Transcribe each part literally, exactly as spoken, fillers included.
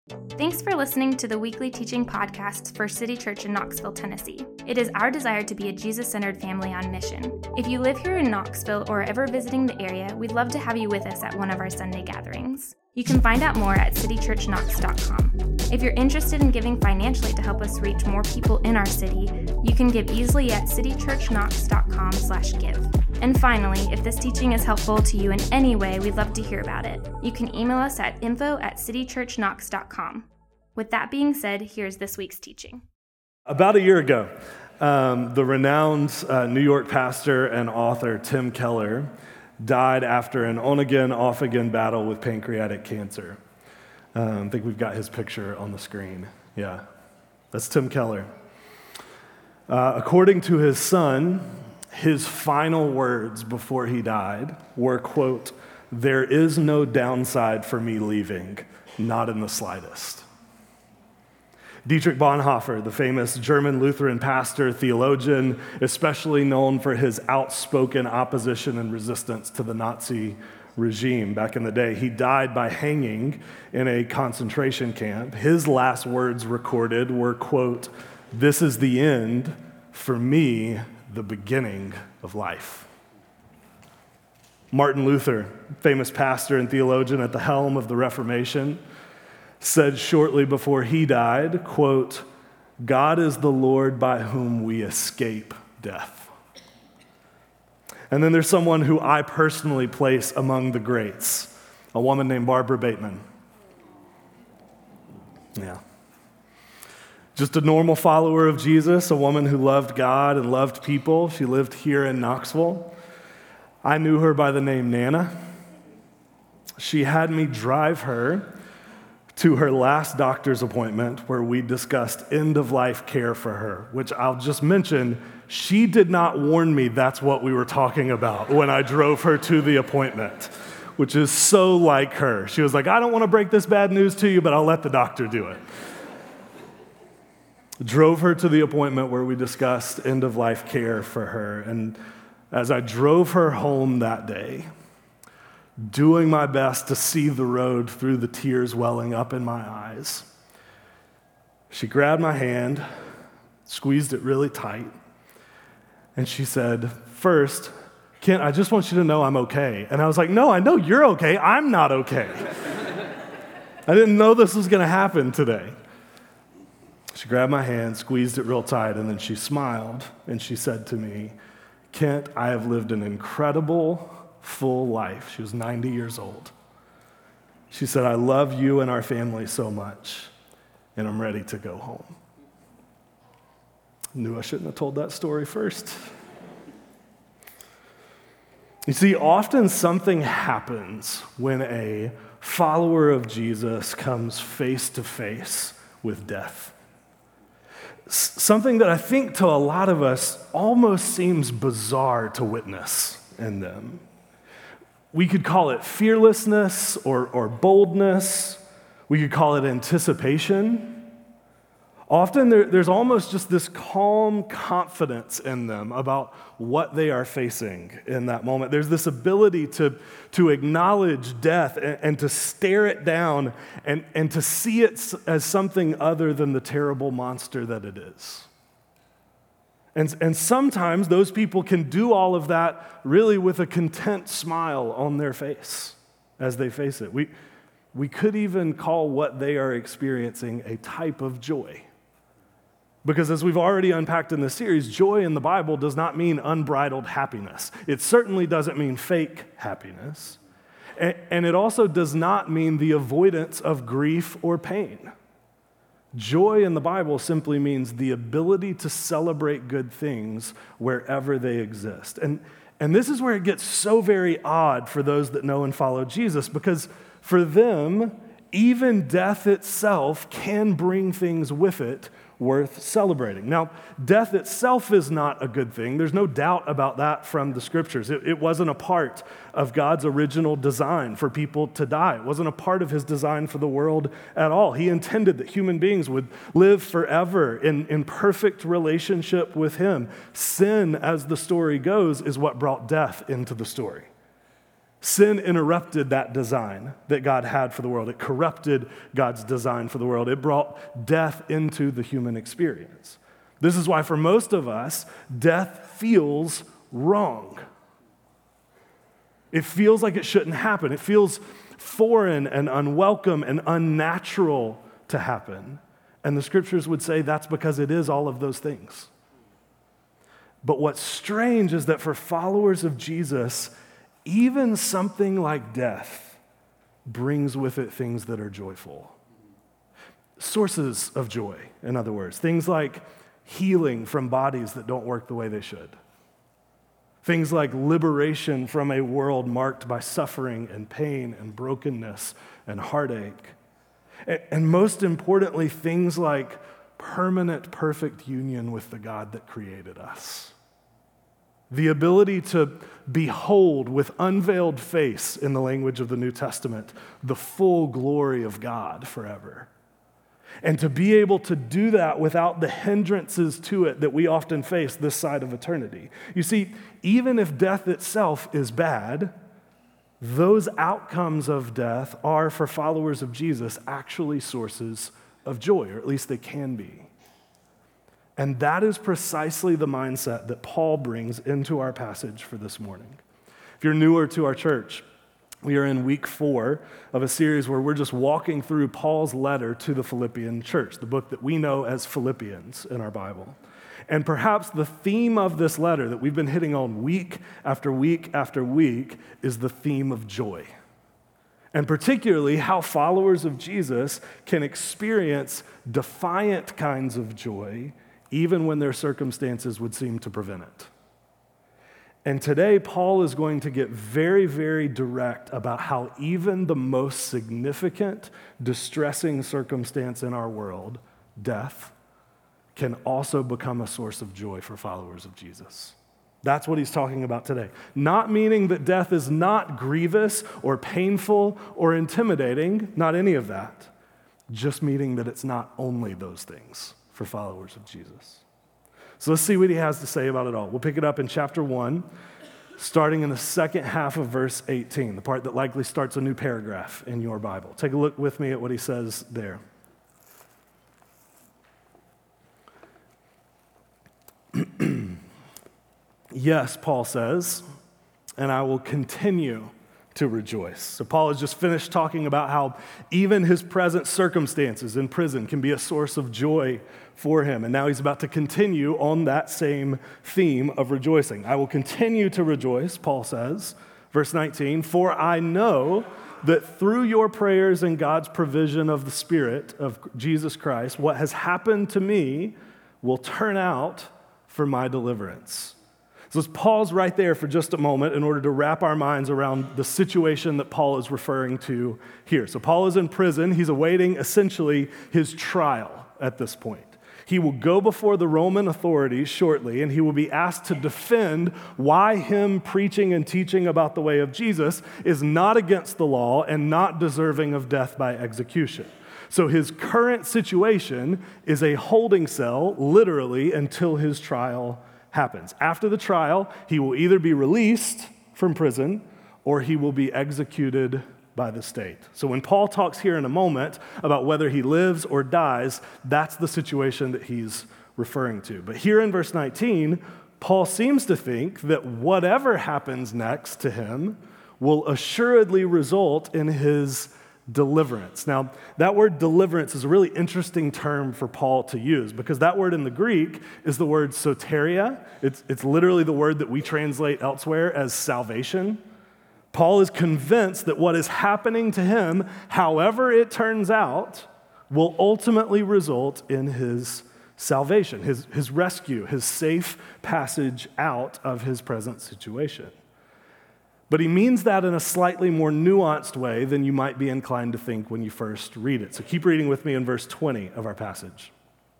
Thanks for listening to the weekly teaching podcast for City Church in Knoxville, Tennessee. It is our desire to be a Jesus-centered family on mission. If you live here in Knoxville or are ever visiting the area, we'd love to have you with us at one of our Sunday gatherings. You can find out more at city church knox dot com. If you're interested in giving financially to help us reach more people in our city, you can give easily at city church knox dot com slash give. And finally, if this teaching is helpful to you in any way, we'd love to hear about it. You can email us at info at city church knox dot com. With that being said, here's this week's teaching. About a year ago, um, the renowned uh, New York pastor and author Tim Keller died after an on-again, off-again battle with pancreatic cancer. Um, I think we've got his picture on the screen. Yeah, that's Tim Keller. Uh, according to his son, his final words before he died were, quote, "There is no downside for me leaving, not in the slightest." Dietrich Bonhoeffer, the famous German Lutheran pastor, theologian, especially known for his outspoken opposition and resistance to the Nazi regime back in the day, he died by hanging in a concentration camp. His last words recorded were, quote, "This is the end, for me, the beginning of life." Martin Luther, famous pastor and theologian at the helm of the Reformation, said shortly before he died, quote, "God is the Lord by whom we escape death." And then there's someone who I personally place among the greats, a woman named Barbara Bateman. Yeah. Just a normal follower of Jesus, a woman who loved God and loved people. She lived here in Knoxville. I knew her by the name Nana. She had me drive her to her last doctor's appointment where we discussed end-of-life care for her, which I'll just mention, she did not warn me that's what we were talking about when I drove her to the appointment, which is so like her. She was like, "I don't want to break this bad news to you, but I'll let the doctor do it." Drove her to the appointment where we discussed end-of-life care for her, and as I drove her home that day, doing my best to see the road through the tears welling up in my eyes, she grabbed my hand, squeezed it really tight, and she said, "First, Kent, I just want you to know I'm okay." And I was like, "No, I know you're okay. I'm not okay." I didn't know this was going to happen today. She grabbed my hand, squeezed it real tight, and then she smiled, and she said to me, "Kent, I have lived an incredible, full life." She was ninety years old. She said, "I love you and our family so much, and I'm ready to go home." Knew I shouldn't have told that story first. You see, often something happens when a follower of Jesus comes face to face with death. S- something that I think to a lot of us almost seems bizarre to witness in them. We could call it fearlessness or, or boldness. We could call it anticipation. Often there, there's almost just this calm confidence in them about what they are facing in that moment. There's this ability to, to acknowledge death and, and to stare it down and, and to see it as something other than the terrible monster that it is. And, and sometimes those people can do all of that really with a content smile on their face as they face it. We, we could even call what they are experiencing a type of joy. Because as we've already unpacked in this series, joy in the Bible does not mean unbridled happiness. It certainly doesn't mean fake happiness. And, and it also does not mean the avoidance of grief or pain. Joy in the Bible simply means the ability to celebrate good things wherever they exist. And, and this is where it gets so very odd for those that know and follow Jesus, because for them, even death itself can bring things with it worth celebrating. Now, death itself is not a good thing. There's no doubt about that from the scriptures. It, it wasn't a part of God's original design for people to die. It wasn't a part of his design for the world at all. He intended that human beings would live forever in, in perfect relationship with him. Sin, as the story goes, is what brought death into the story. Sin interrupted that design that God had for the world. It corrupted God's design for the world. It brought death into the human experience. This is why for most of us, death feels wrong. It feels like it shouldn't happen. It feels foreign and unwelcome and unnatural to happen. And the scriptures would say that's because it is all of those things. But what's strange is that for followers of Jesus, even something like death brings with it things that are joyful. Sources of joy, in other words. Things like healing from bodies that don't work the way they should. Things like liberation from a world marked by suffering and pain and brokenness and heartache. And most importantly, things like permanent, perfect union with the God that created us. The ability to behold with unveiled face, in the language of the New Testament, the full glory of God forever. And to be able to do that without the hindrances to it that we often face this side of eternity. You see, even if death itself is bad, those outcomes of death are, for followers of Jesus, actually sources of joy, or at least they can be. And that is precisely the mindset that Paul brings into our passage for this morning. If you're newer to our church, we are in week four of a series where we're just walking through Paul's letter to the Philippian church, the book that we know as Philippians in our Bible. And perhaps the theme of this letter that we've been hitting on week after week after week is the theme of joy. And particularly how followers of Jesus can experience defiant kinds of joy even when their circumstances would seem to prevent it. And today, Paul is going to get very, very direct about how even the most significant, distressing circumstance in our world, death, can also become a source of joy for followers of Jesus. That's what he's talking about today. Not meaning that death is not grievous or painful or intimidating, not any of that. Just meaning that it's not only those things for followers of Jesus. So let's see what he has to say about it all. We'll pick it up in chapter one, starting in the second half of verse eighteen, the part that likely starts a new paragraph in your Bible. Take a look with me at what he says there. Yes, Paul says, and I will continue to rejoice. So Paul has just finished talking about how even his present circumstances in prison can be a source of joy for him. And now he's about to continue on that same theme of rejoicing. I will continue to rejoice, Paul says, verse nineteen, for I know that through your prayers and God's provision of the Spirit of Jesus Christ, what has happened to me will turn out for my deliverance. So let's pause right there for just a moment in order to wrap our minds around the situation that Paul is referring to here. So Paul is in prison. He's awaiting essentially his trial at this point. He will go before the Roman authorities shortly, and he will be asked to defend why him preaching and teaching about the way of Jesus is not against the law and not deserving of death by execution. So his current situation is a holding cell, literally, until his trial happens. After the trial, he will either be released from prison or he will be executed by the state. So when Paul talks here in a moment about whether he lives or dies, that's the situation that he's referring to. But here in verse nineteen, Paul seems to think that whatever happens next to him will assuredly result in his deliverance. Now, that word deliverance is a really interesting term for Paul to use because that word in the Greek is the word soteria. It's, it's literally the word that we translate elsewhere as salvation. Paul is convinced that what is happening to him, however it turns out, will ultimately result in his salvation, his, his rescue, his safe passage out of his present situation. But he means that in a slightly more nuanced way than you might be inclined to think when you first read it. So keep reading with me in verse twenty of our passage.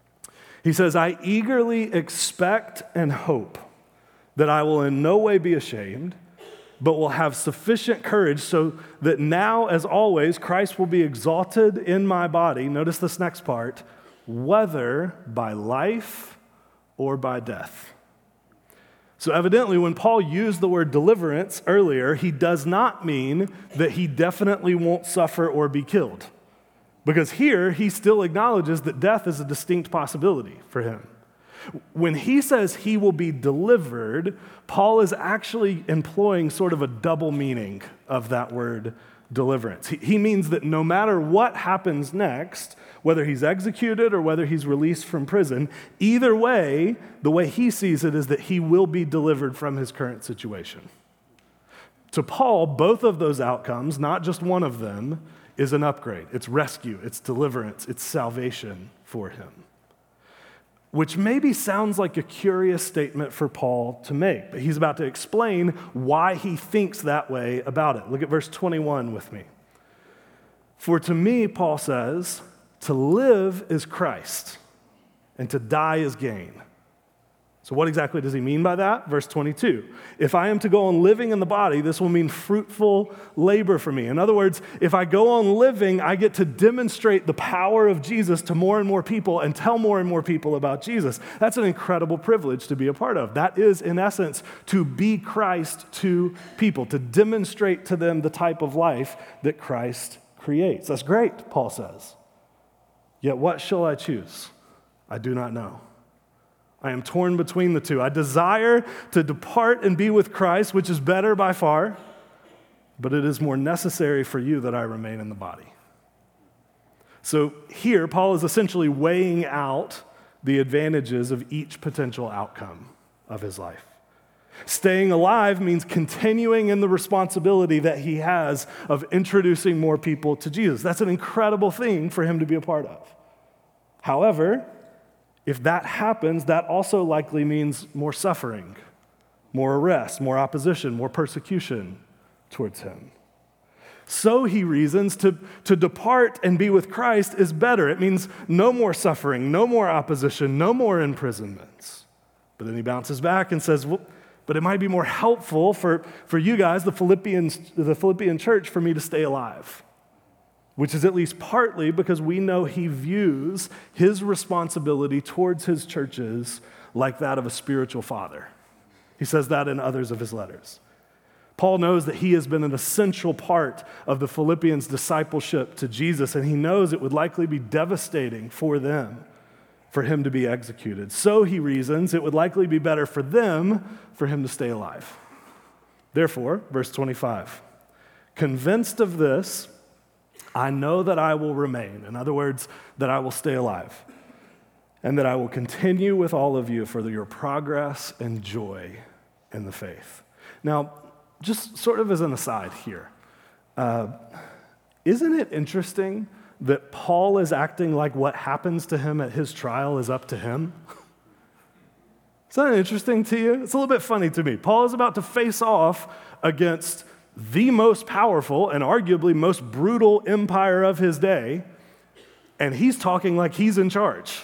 He says, I eagerly expect and hope that I will in no way be ashamed, but will have sufficient courage so that now, as always, Christ will be exalted in my body. Notice this next part, whether by life or by death. So evidently, when Paul used the word deliverance earlier, he does not mean that he definitely won't suffer or be killed. Because here, he still acknowledges that death is a distinct possibility for him. When he says he will be delivered, Paul is actually employing sort of a double meaning of that word deliverance. He, he means that no matter what happens next, whether he's executed or whether he's released from prison, either way, the way he sees it is that he will be delivered from his current situation. To Paul, both of those outcomes, not just one of them, is an upgrade. It's rescue, it's deliverance, it's salvation for him. Which maybe sounds like a curious statement for Paul to make, but he's about to explain why he thinks that way about it. Look at verse twenty-one with me. For to me, Paul says, to live is Christ, and to die is gain. So what exactly does he mean by that? Verse twenty-two, if I am to go on living in the body, this will mean fruitful labor for me. In other words, if I go on living, I get to demonstrate the power of Jesus to more and more people and tell more and more people about Jesus. That's an incredible privilege to be a part of. That is, in essence, to be Christ to people, to demonstrate to them the type of life that Christ creates. That's great, Paul says. Yet what shall I choose? I do not know. I am torn between the two. I desire to depart and be with Christ, which is better by far, but it is more necessary for you that I remain in the body. So here, Paul is essentially weighing out the advantages of each potential outcome of his life. Staying alive means continuing in the responsibility that he has of introducing more people to Jesus. That's an incredible thing for him to be a part of. However, if that happens, that also likely means more suffering, more arrest, more opposition, more persecution towards him. So he reasons to, to depart and be with Christ is better. It means no more suffering, no more opposition, no more imprisonments. But then he bounces back and says, well, but it might be more helpful for, for you guys, the Philippians, the Philippian church, for me to stay alive. Which is at least partly because we know he views his responsibility towards his churches like that of a spiritual father. He says that in others of his letters. Paul knows that he has been an essential part of the Philippians' discipleship to Jesus, and he knows it would likely be devastating for them for him to be executed. So he reasons it would likely be better for them for him to stay alive. Therefore, verse twenty-five, convinced of this, I know that I will remain. In other words, that I will stay alive. And that I will continue with all of you for your progress and joy in the faith. Now, just sort of as an aside here, uh, isn't it interesting that Paul is acting like what happens to him at his trial is up to him? Is that interesting to you? It's a little bit funny to me. Paul is about to face off against the most powerful and arguably most brutal empire of his day, and he's talking like he's in charge.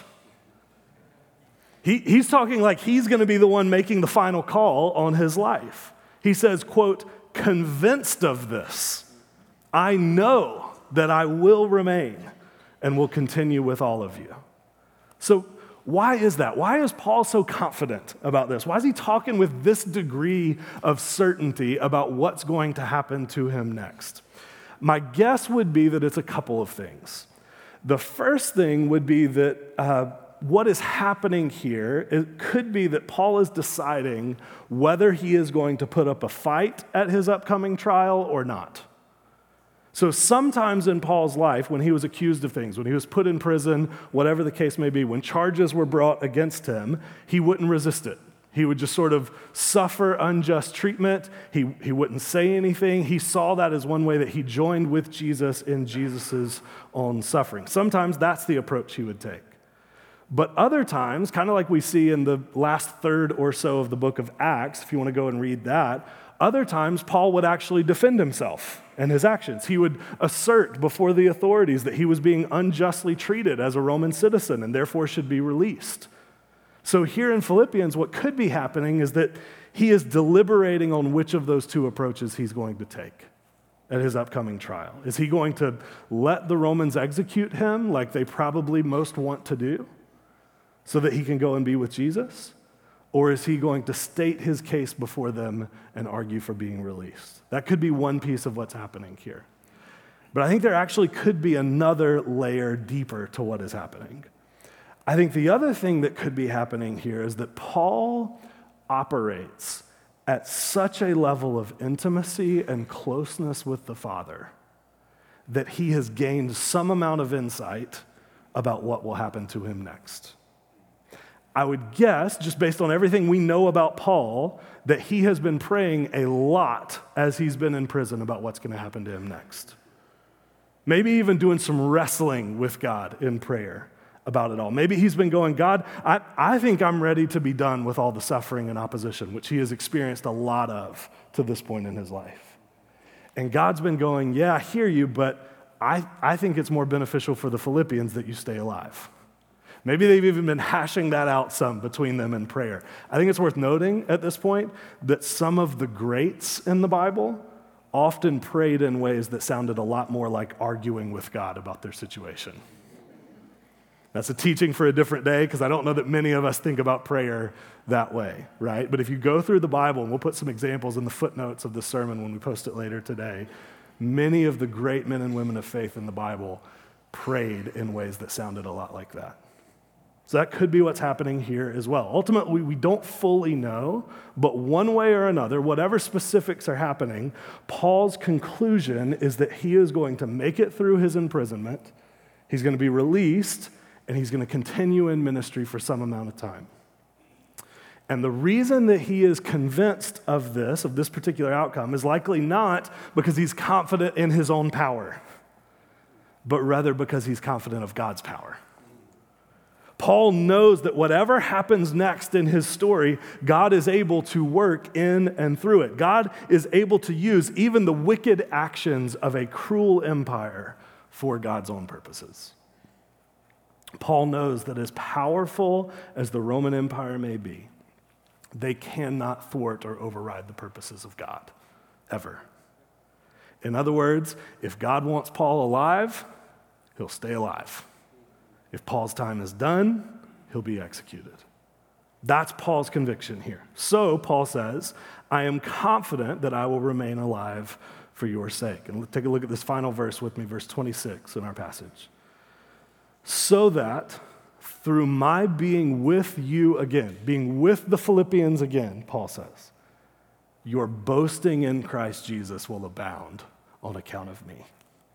He, he's talking like he's going to be the one making the final call on his life. He says, quote, convinced of this, I know that I will remain and will continue with all of you. So why is that? Why is Paul so confident about this? Why is he talking with this degree of certainty about what's going to happen to him next? My guess would be that it's a couple of things. The first thing would be that uh, what is happening here, it could be that Paul is deciding whether he is going to put up a fight at his upcoming trial or not. So sometimes in Paul's life, when he was accused of things, when he was put in prison, whatever the case may be, when charges were brought against him, he wouldn't resist it. He would just sort of suffer unjust treatment. He, he wouldn't say anything. He saw that as one way that he joined with Jesus in Jesus' own suffering. Sometimes that's the approach he would take. But other times, kind of like we see in the last third or so of the book of Acts, if you want to go and read that, other times Paul would actually defend himself and his actions. He would assert before the authorities that he was being unjustly treated as a Roman citizen and therefore should be released. So here in Philippians, what could be happening is that he is deliberating on which of those two approaches he's going to take at his upcoming trial. Is he going to let the Romans execute him like they probably most want to do so that he can go and be with Jesus? Or is he going to state his case before them and argue for being released? That could be one piece of what's happening here. But I think there actually could be another layer deeper to what is happening. I think the other thing that could be happening here is that Paul operates at such a level of intimacy and closeness with the Father that he has gained some amount of insight about what will happen to him next. I would guess, just based on everything we know about Paul, that he has been praying a lot as he's been in prison about what's going to happen to him next. Maybe even doing some wrestling with God in prayer about it all. Maybe he's been going, God, I, I think I'm ready to be done with all the suffering and opposition, which he has experienced a lot of to this point in his life. And God's been going, yeah, I hear you, but I, I think it's more beneficial for the Philippians that you stay alive. Maybe they've even been hashing that out some between them in prayer. I think it's worth noting at this point that some of the greats in the Bible often prayed in ways that sounded a lot more like arguing with God about their situation. That's a teaching for a different day because I don't know that many of us think about prayer that way, right? But if you go through the Bible, and we'll put some examples in the footnotes of the sermon when we post it later today, many of the great men and women of faith in the Bible prayed in ways that sounded a lot like that. So that could be what's happening here as well. Ultimately, we don't fully know, but one way or another, whatever specifics are happening, Paul's conclusion is that he is going to make it through his imprisonment, he's going to be released, and he's going to continue in ministry for some amount of time. And the reason that he is convinced of this, of this particular outcome, is likely not because he's confident in his own power, but rather because he's confident of God's power. Paul knows that whatever happens next in his story, God is able to work in and through it. God is able to use even the wicked actions of a cruel empire for God's own purposes. Paul knows that as powerful as the Roman Empire may be, they cannot thwart or override the purposes of God, ever. In other words, if God wants Paul alive, he'll stay alive. If Paul's time is done, he'll be executed. That's Paul's conviction here. So Paul says, I am confident that I will remain alive for your sake. And take a look at this final verse with me, verse twenty-six in our passage. So that through my being with you again, being with the Philippians again, Paul says, your boasting in Christ Jesus will abound on account of me.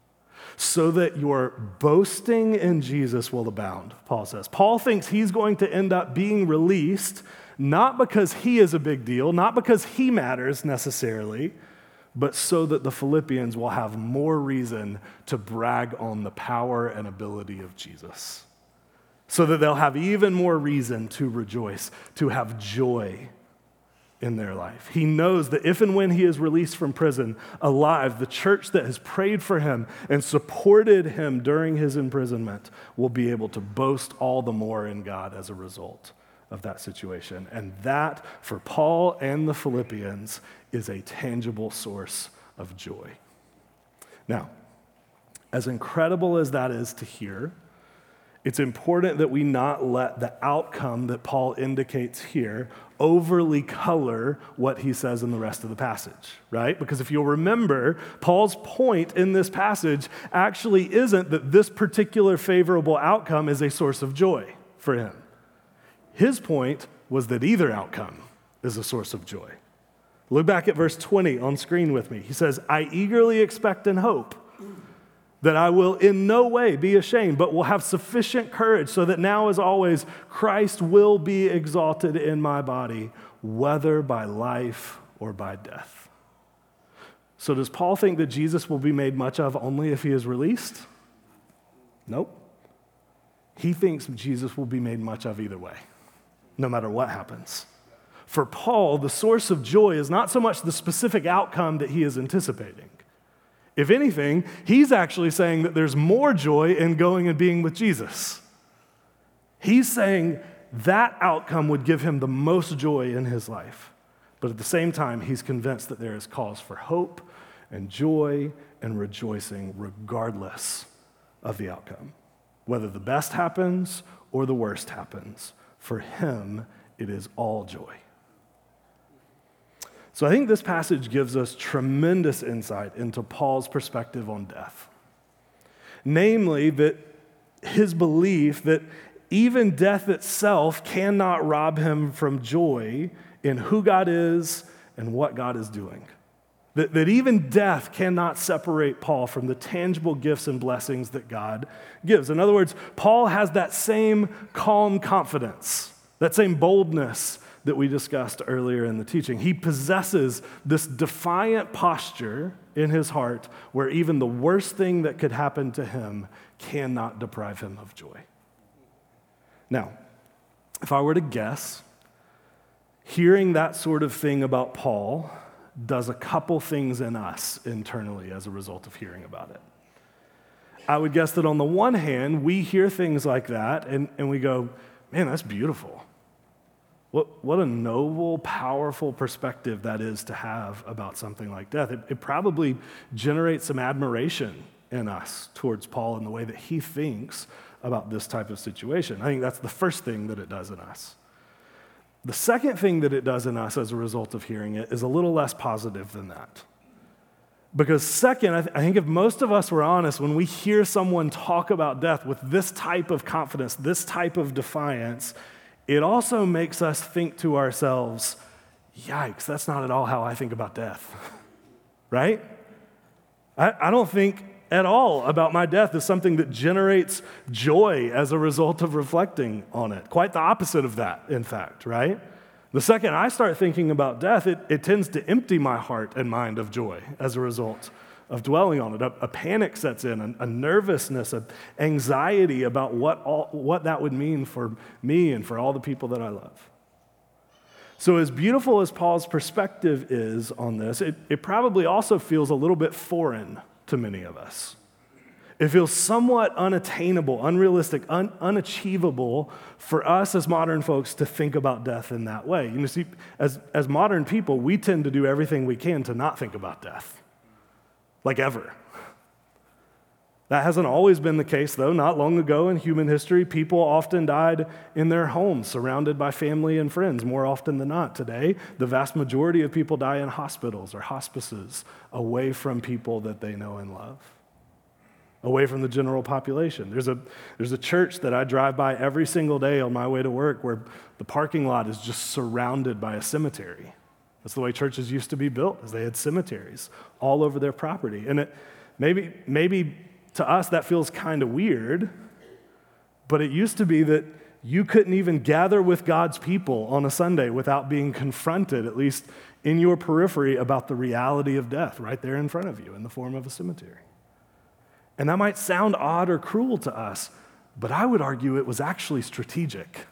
So that your boasting in Jesus will abound, Paul says. Paul thinks he's going to end up being released, not because he is a big deal, not because he matters necessarily, but so that the Philippians will have more reason to brag on the power and ability of Jesus. So that they'll have even more reason to rejoice, to have joy in their life. He knows that if and when he is released from prison alive, the church that has prayed for him and supported him during his imprisonment will be able to boast all the more in God as a result of that situation. And that, for Paul and the Philippians, is a tangible source of joy. Now, as incredible as that is to hear, it's important that we not let the outcome that Paul indicates here overly color what he says in the rest of the passage, right? Because if you'll remember, Paul's point in this passage actually isn't that this particular favorable outcome is a source of joy for him. His point was that either outcome is a source of joy. Look back at verse twenty on screen with me. He says, I eagerly expect and hope that I will in no way be ashamed, but will have sufficient courage so that now, as always, Christ will be exalted in my body, whether by life or by death. So does Paul think that Jesus will be made much of only if he is released? Nope. He thinks Jesus will be made much of either way, no matter what happens. For Paul, the source of joy is not so much the specific outcome that he is anticipating. If anything, he's actually saying that there's more joy in going and being with Jesus. He's saying that outcome would give him the most joy in his life. But at the same time, he's convinced that there is cause for hope and joy and rejoicing regardless of the outcome. Whether the best happens or the worst happens, for him, it is all joy. So I think this passage gives us tremendous insight into Paul's perspective on death. Namely, that his belief that even death itself cannot rob him from joy in who God is and what God is doing. That, that even death cannot separate Paul from the tangible gifts and blessings that God gives. In other words, Paul has that same calm confidence, that same boldness that we discussed earlier in the teaching. He possesses this defiant posture in his heart where even the worst thing that could happen to him cannot deprive him of joy. Now, if I were to guess, hearing that sort of thing about Paul does a couple things in us internally as a result of hearing about it. I would guess that on the one hand, we hear things like that and, and we go, man, that's beautiful. What, what a noble, powerful perspective that is to have about something like death. It, it probably generates some admiration in us towards Paul and the way that he thinks about this type of situation. I think that's the first thing that it does in us. The second thing that it does in us as a result of hearing it is a little less positive than that. Because second, I, th- I think if most of us were honest, when we hear someone talk about death with this type of confidence, this type of defiance, it also makes us think to ourselves, yikes, that's not at all how I think about death, right? I, I don't think at all about my death as something that generates joy as a result of reflecting on it. Quite the opposite of that, in fact, right? The second I start thinking about death, it, it tends to empty my heart and mind of joy as a result of dwelling on it. A, a panic sets in, a, a nervousness, an anxiety about what, all, what that would mean for me and for all the people that I love. So as beautiful as Paul's perspective is on this, it, it probably also feels a little bit foreign to many of us. It feels somewhat unattainable, unrealistic, un- unachievable for us as modern folks to think about death in that way. You know, see, as, as modern people, we tend to do everything we can to not think about death, like ever. That hasn't always been the case, though. Not long ago in human history, people often died in their homes, surrounded by family and friends, more often than not. Today, the vast majority of people die in hospitals or hospices, away from people that they know and love, away from the general population. There's a, there's a church that I drive by every single day on my way to work where the parking lot is just surrounded by a cemetery. That's the way churches used to be built, as they had cemeteries all over their property. And it maybe maybe... to us, that feels kind of weird, but it used to be that you couldn't even gather with God's people on a Sunday without being confronted, at least in your periphery, about the reality of death right there in front of you in the form of a cemetery. And that might sound odd or cruel to us, but I would argue it was actually strategic.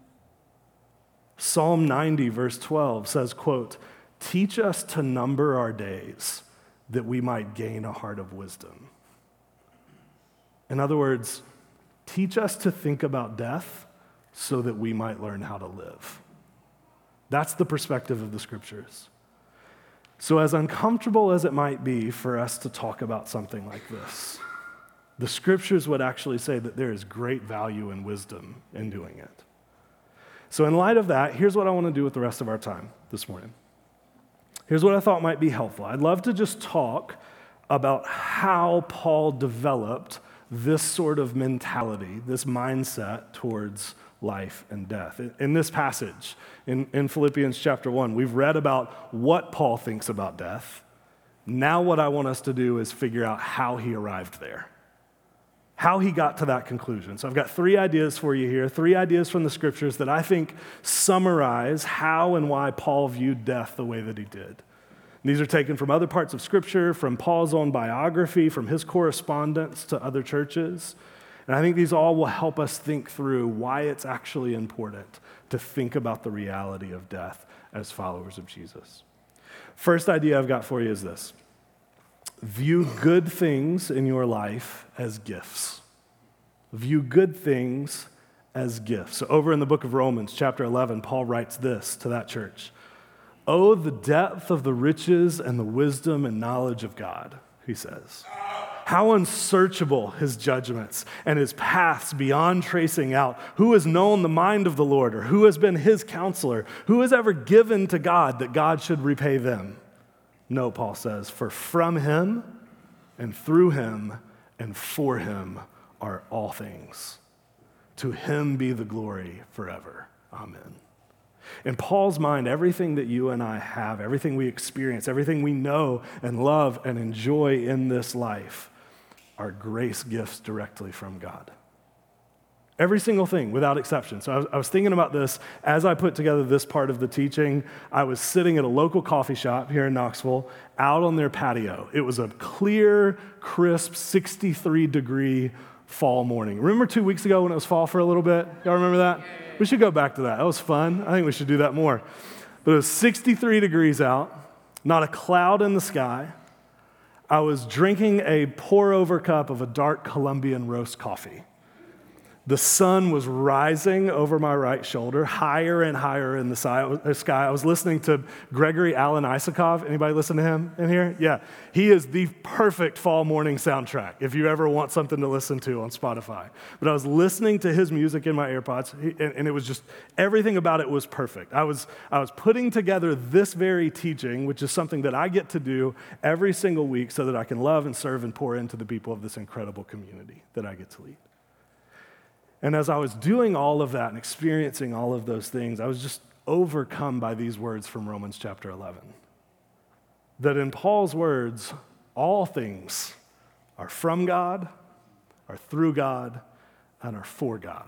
Psalm ninety, verse twelve says, quote, "Teach us to number our days that we might gain a heart of wisdom." In other words, teach us to think about death so that we might learn how to live. That's the perspective of the scriptures. So as uncomfortable as it might be for us to talk about something like this, the scriptures would actually say that there is great value and wisdom in doing it. So in light of that, here's what I want to do with the rest of our time this morning. Here's what I thought might be helpful. I'd love to just talk about how Paul developed this sort of mentality, this mindset towards life and death. In this passage, in, in Philippians chapter one, we've read about what Paul thinks about death. Now what I want us to do is figure out how he arrived there, how he got to that conclusion. So I've got three ideas for you here, three ideas from the scriptures that I think summarize how and why Paul viewed death the way that he did. These are taken from other parts of Scripture, from Paul's own biography, from his correspondence to other churches. And I think these all will help us think through why it's actually important to think about the reality of death as followers of Jesus. First idea I've got for you is this. View good things in your life as gifts. View good things as gifts. So over in the book of Romans, chapter eleven, Paul writes this to that church. "Oh, the depth of the riches and the wisdom and knowledge of God," he says. How unsearchable his judgments and his paths beyond tracing out. Who has known the mind of the Lord, or who has been his counselor? Who has ever given to God that God should repay them? No, Paul says, for from him and through him and for him are all things. To him be the glory forever. Amen. In Paul's mind, everything that you and I have, everything we experience, everything we know and love and enjoy in this life are grace gifts directly from God. Every single thing, without exception. So I was, I was thinking about this as I put together this part of the teaching. I was sitting at a local coffee shop here in Knoxville, out on their patio. It was a clear, crisp, sixty-three degree fall morning. Remember two weeks ago when it was fall for a little bit? Y'all remember that? We should go back to that. That was fun. I think we should do that more. But it was sixty-three degrees out, not a cloud in the sky. I was drinking a pour-over cup of a dark Colombian roast coffee. The sun was rising over my right shoulder, higher and higher in the sky. I was listening to Gregory Alan Isakov. Anybody listen to him in here? Yeah. He is the perfect fall morning soundtrack if you ever want something to listen to on Spotify. But I was listening to his music in my AirPods, and it was just, everything about it was perfect. I was, I was putting together this very teaching, which is something that I get to do every single week so that I can love and serve and pour into the people of this incredible community that I get to lead. And as I was doing all of that and experiencing all of those things, I was just overcome by these words from Romans chapter eleven. That in Paul's words, all things are from God, are through God, and are for God.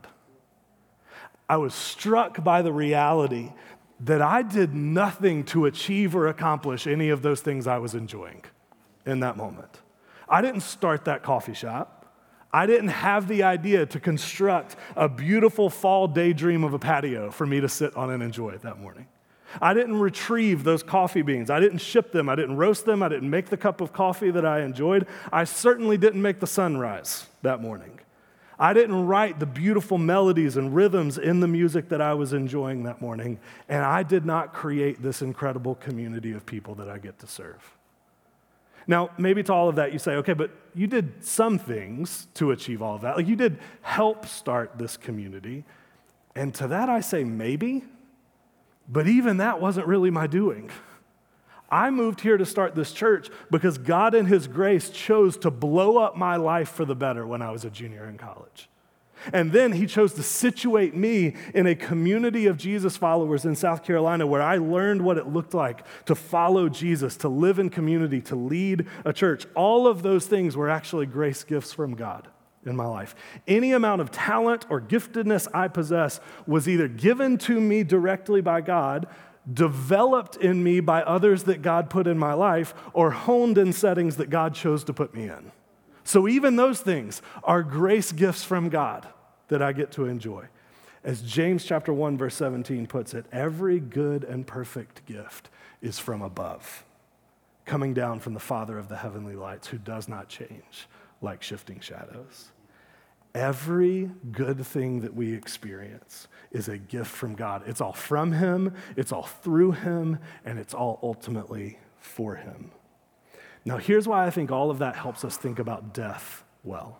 I was struck by the reality that I did nothing to achieve or accomplish any of those things I was enjoying in that moment. I didn't start that coffee shop. I didn't have the idea to construct a beautiful fall daydream of a patio for me to sit on and enjoy that morning. I didn't retrieve those coffee beans. I didn't ship them. I didn't roast them. I didn't make the cup of coffee that I enjoyed. I certainly didn't make the sunrise that morning. I didn't write the beautiful melodies and rhythms in the music that I was enjoying that morning. And I did not create this incredible community of people that I get to serve. Now, maybe to all of that you say, okay, but you did some things to achieve all of that. Like you did help start this community. And to that I say maybe, but even that wasn't really my doing. I moved here to start this church because God in his grace chose to blow up my life for the better when I was a junior in college. And then he chose to situate me in a community of Jesus followers in South Carolina where I learned what it looked like to follow Jesus, to live in community, to lead a church. All of those things were actually grace gifts from God in my life. Any amount of talent or giftedness I possess was either given to me directly by God, developed in me by others that God put in my life, or honed in settings that God chose to put me in. So even those things are grace gifts from God that I get to enjoy. As James chapter one, verse seventeen puts it, every good and perfect gift is from above, coming down from the Father of the heavenly lights, who does not change like shifting shadows. Every good thing that we experience is a gift from God. It's all from him, it's all through him, and it's all ultimately for him. Now, here's why I think all of that helps us think about death well.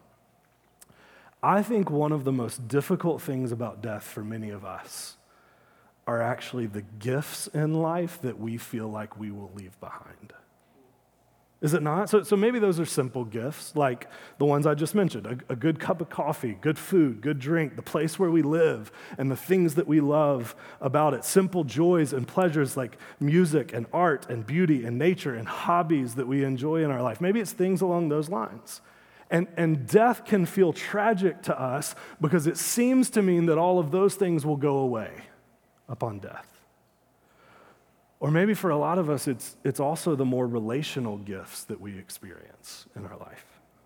I think one of the most difficult things about death for many of us are actually the gifts in life that we feel like we will leave behind. Is it not? So, so maybe those are simple gifts, like the ones I just mentioned, a, a good cup of coffee, good food, good drink, the place where we live, and the things that we love about it. Simple joys and pleasures like music and art and beauty and nature and hobbies that we enjoy in our life. Maybe it's things along those lines. And, and death can feel tragic to us because it seems to mean that all of those things will go away upon death. Or maybe for a lot of us, it's, it's also the more relational gifts that we experience in our life.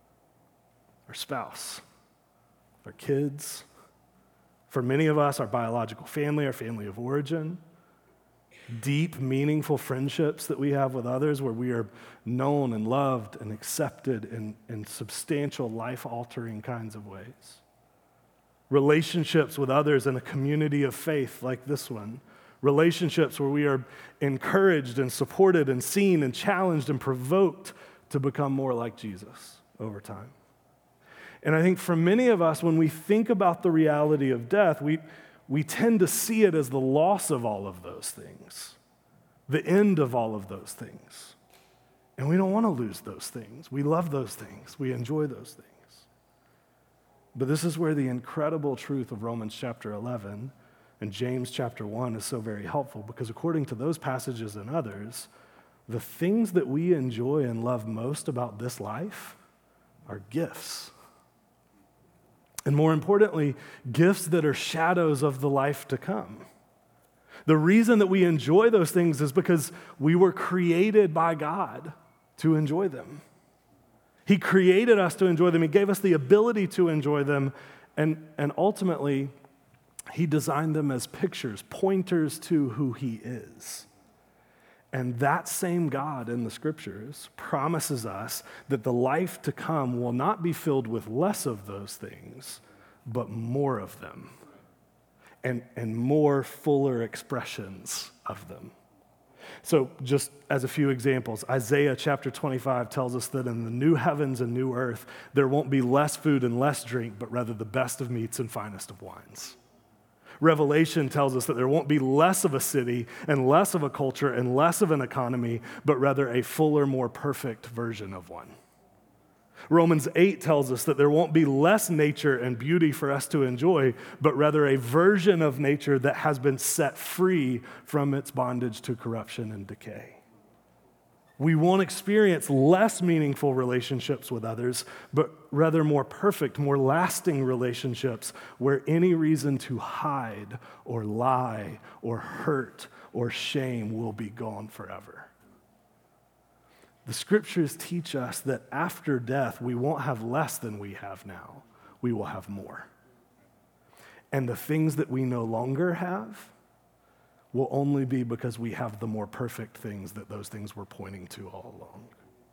Our spouse, our kids, for many of us, our biological family, our family of origin, deep, meaningful friendships that we have with others where we are known and loved and accepted in, in substantial, life-altering kinds of ways. Relationships with others in a community of faith like this one. Relationships where we are encouraged and supported and seen and challenged and provoked to become more like Jesus over time. And I think for many of us, when we think about the reality of death, we, we tend to see it as the loss of all of those things, the end of all of those things. And we don't want to lose those things. We love those things. We enjoy those things. But this is where the incredible truth of Romans chapter eleven and James chapter one is so very helpful, because according to those passages and others, the things that we enjoy and love most about this life are gifts. And more importantly, gifts that are shadows of the life to come. The reason that we enjoy those things is because we were created by God to enjoy them. He created us to enjoy them. He gave us the ability to enjoy them. And, and ultimately, he designed them as pictures, pointers to who he is. And that same God in the scriptures promises us that the life to come will not be filled with less of those things, but more of them, and, and more fuller expressions of them. So just as a few examples, Isaiah chapter twenty-five tells us that in the new heavens and new earth, there won't be less food and less drink, but rather the best of meats and finest of wines. Revelation tells us that there won't be less of a city and less of a culture and less of an economy, but rather a fuller, more perfect version of one. Romans eight tells us that there won't be less nature and beauty for us to enjoy, but rather a version of nature that has been set free from its bondage to corruption and decay. We won't experience less meaningful relationships with others, but rather more perfect, more lasting relationships where any reason to hide or lie or hurt or shame will be gone forever. The scriptures teach us that after death, we won't have less than we have now. We will have more. And the things that we no longer have will only be because we have the more perfect things that those things were pointing to all along.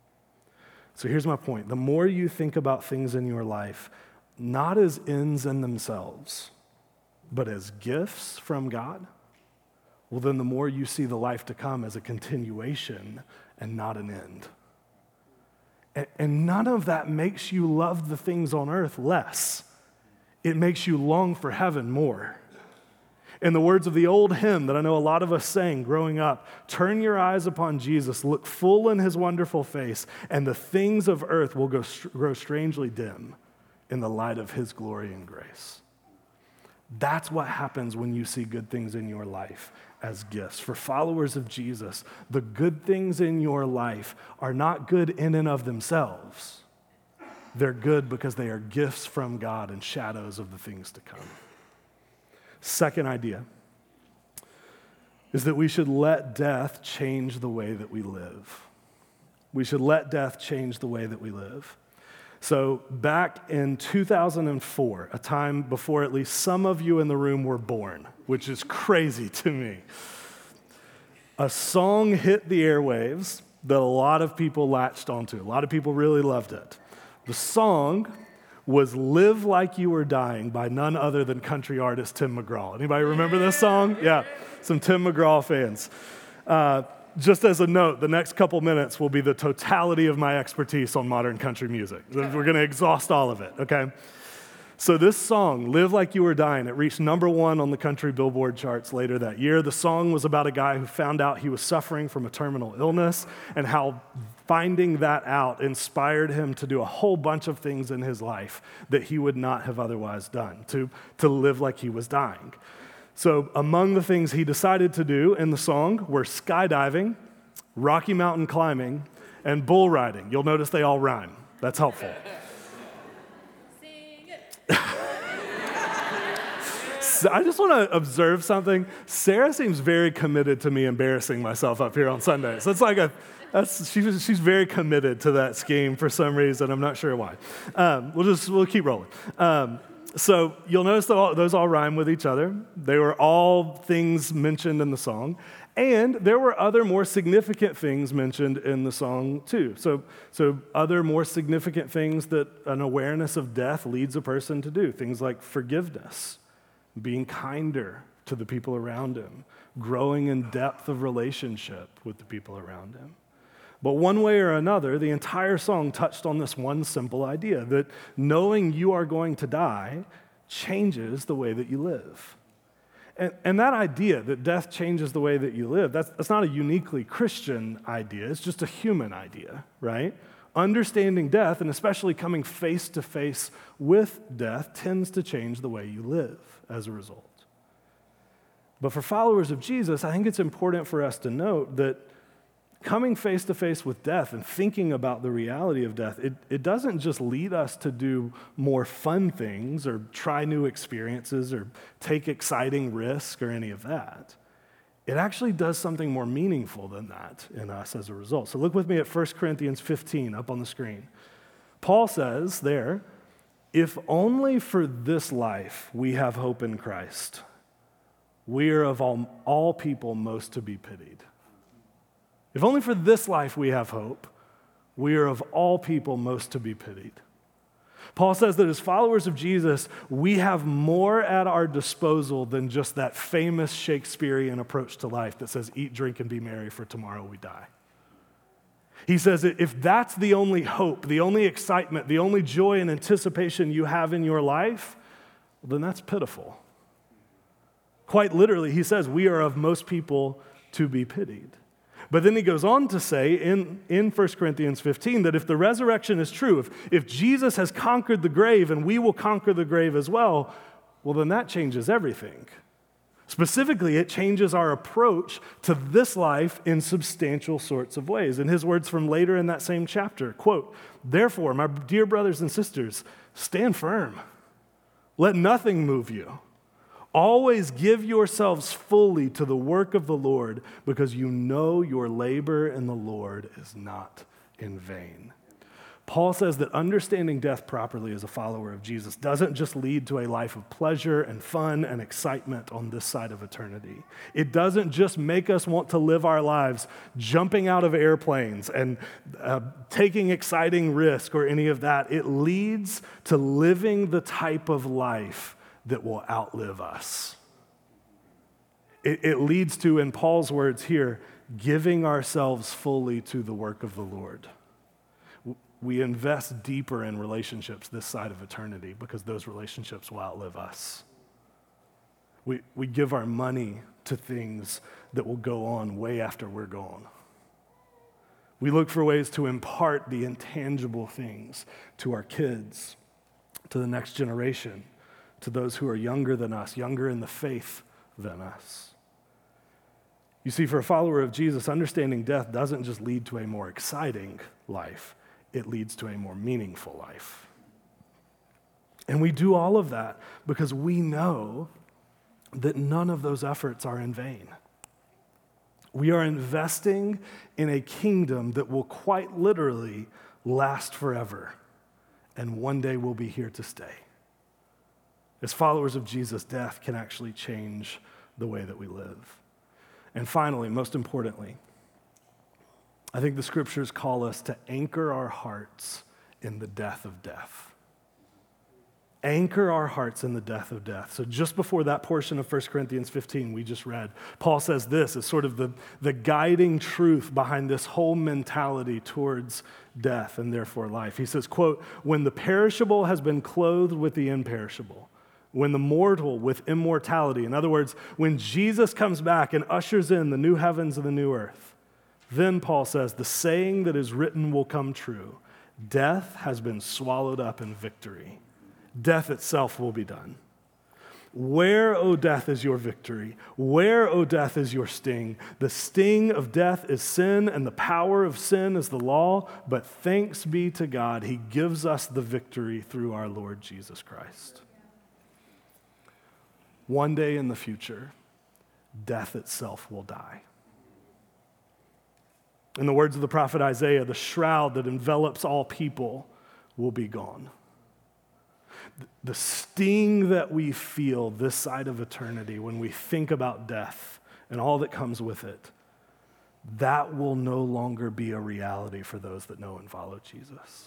So here's my point. The more you think about things in your life, not as ends in themselves, but as gifts from God, well, then the more you see the life to come as a continuation and not an end. And, and none of that makes you love the things on earth less. It makes you long for heaven more. In the words of the old hymn that I know a lot of us sang growing up, turn your eyes upon Jesus, look full in his wonderful face, and the things of earth will go, grow strangely dim in the light of his glory and grace. That's what happens when you see good things in your life as gifts. For followers of Jesus, the good things in your life are not good in and of themselves. They're good because they are gifts from God and shadows of the things to come. Second idea is that we should let death change the way that we live. We should let death change the way that we live. So back in two thousand four, a time before at least some of you in the room were born, which is crazy to me, a song hit the airwaves that a lot of people latched onto. A lot of people really loved it. The song was Live Like You Were Dying by none other than country artist Tim McGraw. Anybody remember this song? Yeah, some Tim McGraw fans. Uh, just as a note, the next couple minutes will be the totality of my expertise on modern country music. We're going to exhaust all of it, okay? So this song, Live Like You Were Dying, it reached number one on the country Billboard charts later that year. The song was about a guy who found out he was suffering from a terminal illness and how finding that out inspired him to do a whole bunch of things in his life that he would not have otherwise done, to, to live like he was dying. So among the things he decided to do in the song were skydiving, Rocky Mountain climbing, and bull riding. You'll notice they all rhyme. That's helpful. Sing it. So I just want to observe something. Sarah seems very committed to me embarrassing myself up here on Sundays. So it's like a, that's she, she's very committed to that scheme for some reason. I'm not sure why. Um, we'll just we'll keep rolling. Um, So you'll notice that all, those all rhyme with each other. They were all things mentioned in the song. And there were other more significant things mentioned in the song too. So, so other more significant things that an awareness of death leads a person to do. Things like forgiveness, being kinder to the people around him, growing in depth of relationship with the people around him. But one way or another, the entire song touched on this one simple idea, that knowing you are going to die changes the way that you live. And, and that idea that death changes the way that you live, that's, that's not a uniquely Christian idea. It's just a human idea, right? Understanding death, and especially coming face to face with death, tends to change the way you live as a result. But for followers of Jesus, I think it's important for us to note that coming face to face with death and thinking about the reality of death, it, it doesn't just lead us to do more fun things or try new experiences or take exciting risks or any of that. It actually does something more meaningful than that in us as a result. So look with me at First Corinthians fifteen up on the screen. Paul says there, if only for this life we have hope in Christ, we are of all, all people most to be pitied. If only for this life we have hope, we are of all people most to be pitied. Paul says that as followers of Jesus, we have more at our disposal than just that famous Shakespearean approach to life that says, eat, drink, and be merry, for tomorrow we die. He says that if that's the only hope, the only excitement, the only joy and anticipation you have in your life, well, then that's pitiful. Quite literally, he says, we are of most people to be pitied. But then he goes on to say in, in First Corinthians fifteen that if the resurrection is true, if, if Jesus has conquered the grave and we will conquer the grave as well, well, then that changes everything. Specifically, it changes our approach to this life in substantial sorts of ways. In his words from later in that same chapter, quote, therefore, my dear brothers and sisters, stand firm. Let nothing move you. Always give yourselves fully to the work of the Lord, because you know your labor in the Lord is not in vain. Paul says that understanding death properly as a follower of Jesus doesn't just lead to a life of pleasure and fun and excitement on this side of eternity. It doesn't just make us want to live our lives jumping out of airplanes and uh, taking exciting risk or any of that. It leads to living the type of life that will outlive us. It, it leads to, in Paul's words here, giving ourselves fully to the work of the Lord. We invest deeper in relationships this side of eternity because those relationships will outlive us. We, we give our money to things that will go on way after we're gone. We look for ways to impart the intangible things to our kids, to the next generation, to those who are younger than us, younger in the faith than us. You see, for a follower of Jesus, understanding death doesn't just lead to a more exciting life, it leads to a more meaningful life. And we do all of that because we know that none of those efforts are in vain. We are investing in a kingdom that will quite literally last forever, and one day will be here to stay. As followers of Jesus, death can actually change the way that we live. And finally, most importantly, I think the scriptures call us to anchor our hearts in the death of death. Anchor our hearts in the death of death. So just before that portion of First Corinthians fifteen we just read, Paul says this is sort of the, the guiding truth behind this whole mentality towards death and therefore life. He says, quote, when the perishable has been clothed with the imperishable, when the mortal with immortality, in other words, when Jesus comes back and ushers in the new heavens and the new earth, then Paul says, the saying that is written will come true. Death has been swallowed up in victory. Death itself will be done. Where, O death, is your victory? Where, O death, is your sting? The sting of death is sin, and the power of sin is the law, but thanks be to God, he gives us the victory through our Lord Jesus Christ. One day in the future, death itself will die. In the words of the prophet Isaiah, the shroud that envelops all people will be gone. The sting that we feel this side of eternity when we think about death and all that comes with it, that will no longer be a reality for those that know and follow Jesus.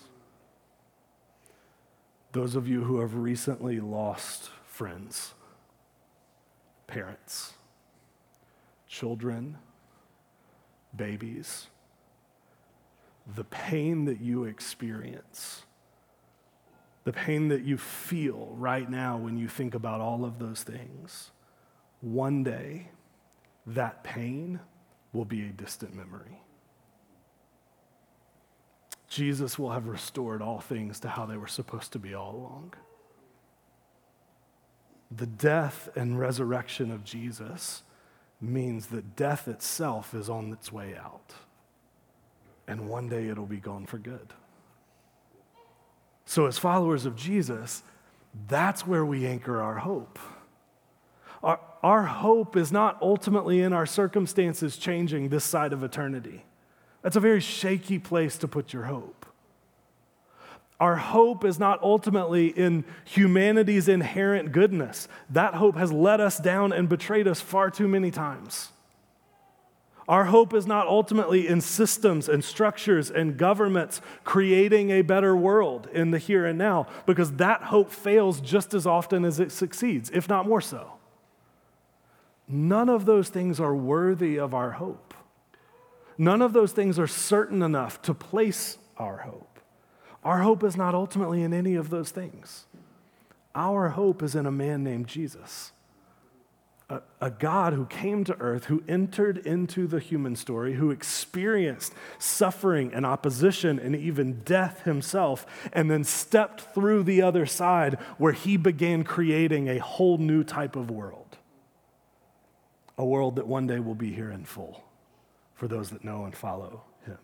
Those of you who have recently lost friends, parents, children, babies, the pain that you experience, the pain that you feel right now when you think about all of those things, one day that pain will be a distant memory. Jesus will have restored all things to how they were supposed to be all along. The death and resurrection of Jesus means that death itself is on its way out. And one day it'll be gone for good. So as followers of Jesus, that's where we anchor our hope. Our, our hope is not ultimately in our circumstances changing this side of eternity. That's a very shaky place to put your hope. Our hope is not ultimately in humanity's inherent goodness. That hope has let us down and betrayed us far too many times. Our hope is not ultimately in systems and structures and governments creating a better world in the here and now, because that hope fails just as often as it succeeds, if not more so. None of those things are worthy of our hope. None of those things are certain enough to place our hope. Our hope is not ultimately in any of those things. Our hope is in a man named Jesus, a, a God who came to earth, who entered into the human story, who experienced suffering and opposition and even death himself, and then stepped through the other side where he began creating a whole new type of world, a world that one day will be here in full for those that know and follow him.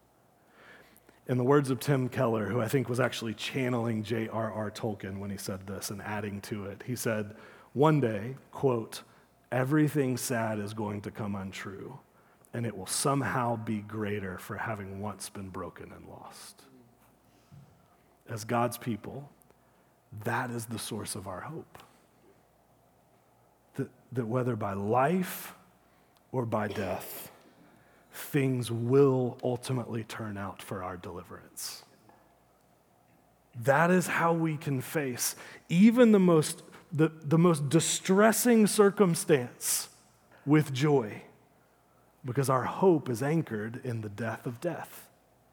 In the words of Tim Keller, who I think was actually channeling J R R Tolkien when he said this and adding to it, he said, one day, quote, everything sad is going to come untrue, and it will somehow be greater for having once been broken and lost. As God's people, that is the source of our hope. That, that whether by life or by death, things will ultimately turn out for our deliverance. That is how we can face even the most, the, the most distressing circumstance with joy, because our hope is anchored in the death of death.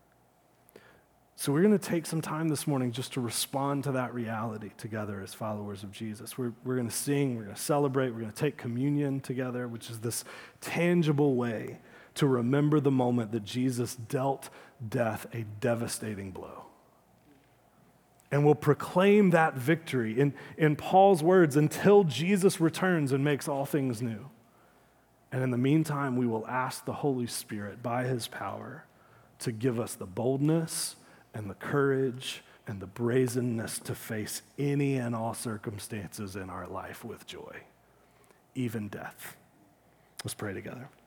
So we're going to take some time this morning just to respond to that reality together as followers of Jesus. We're, we're going to sing, we're going to celebrate, we're going to take communion together, which is this tangible way to remember the moment that Jesus dealt death a devastating blow. And we'll proclaim that victory in, in Paul's words until Jesus returns and makes all things new. And in the meantime, we will ask the Holy Spirit by his power to give us the boldness and the courage and the brazenness to face any and all circumstances in our life with joy, even death. Let's pray together.